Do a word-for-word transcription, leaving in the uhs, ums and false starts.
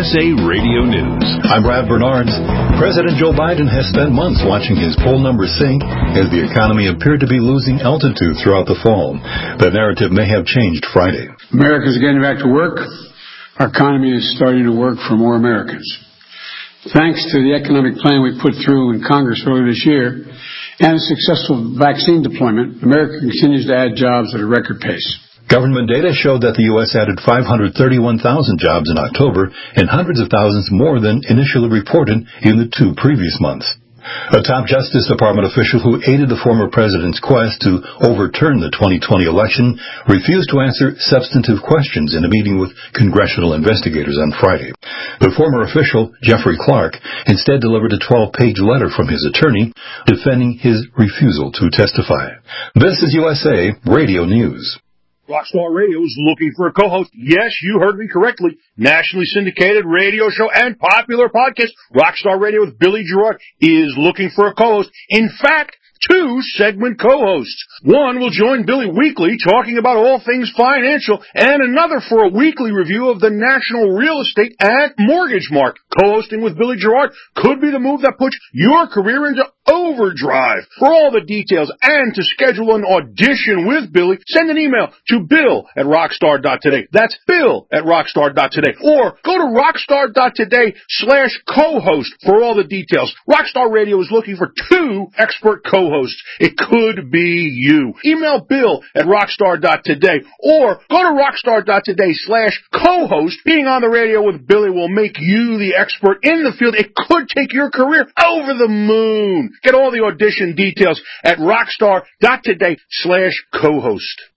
S A Radio News. I'm Brad Bernards. President Joe Biden has spent months watching his poll numbers sink as the economy appeared to be losing altitude throughout the fall. The narrative may have changed Friday. America's getting back to work. Our economy is starting to work for more Americans. Thanks to the economic plan we put through in Congress earlier this year and a successful vaccine deployment, America continues to add jobs at a record pace. Government data showed that the U S added five hundred thirty-one thousand jobs in October and hundreds of thousands more than initially reported in the two previous months. A top Justice Department official who aided the former president's quest to overturn the twenty twenty election refused to answer substantive questions in a meeting with congressional investigators on Friday. The former official, Jeffrey Clark, instead delivered a twelve-page letter from his attorney defending his refusal to testify. This is U S A Radio News. Rockstar Radio is looking for a co-host. Yes, you heard me correctly. Nationally syndicated radio show and popular podcast, Rockstar Radio with Billy Gerard, is looking for a co-host. In fact, two segment co-hosts. One will join Billy weekly talking about all things financial, and another for a weekly review of the national real estate and mortgage market. Co-hosting with Billy Gerard could be the move that puts your career into overdrive. For all the details and to schedule an audition with Billy, send an email to bill at rockstar dot today. That's bill at rockstar dot today. Or go to rockstar dot today slash co-host for all the details. Rockstar Radio is looking for two expert co-hosts. It could be you. Email bill at rockstar dot today or go to rockstar dot today slash co-host. Being on the radio with Billy will make you the expert in the field. It could take your career over the moon. Get all the audition details at rockstar dot today slash co-host.